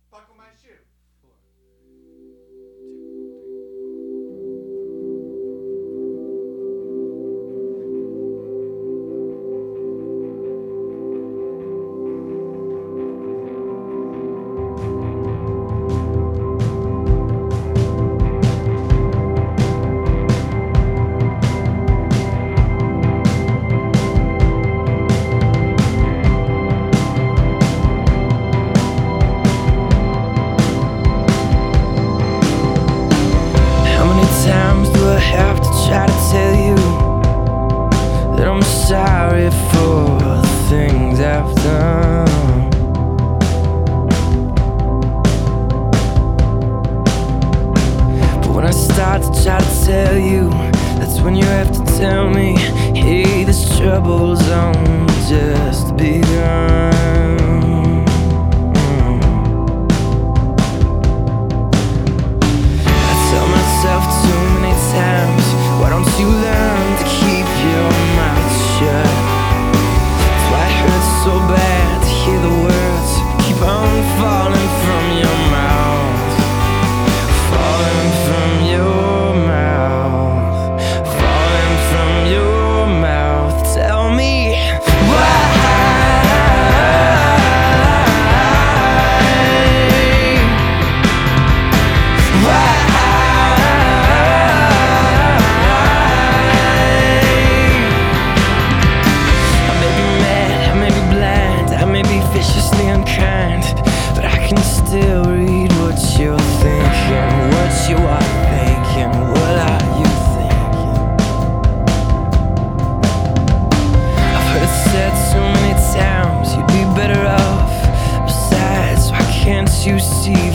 Buckle my shoe. 4, 2, 3, 4. Have to try to tell you that I'm sorry for the things I've done. But when I start to try to tell you, that's when you have to tell me, hey, this trouble's only just begun. Why don't you learn to keep your mouth shut? That's why it hurts so bad to hear the words keep on falling from your mouth. Falling from your mouth. Falling from your mouth. Tell me why. Viciously unkind, but I can still read what you're thinking. What you are thinking. What are you thinking? I've heard it said so many times you'd be better off. Besides, why can't you see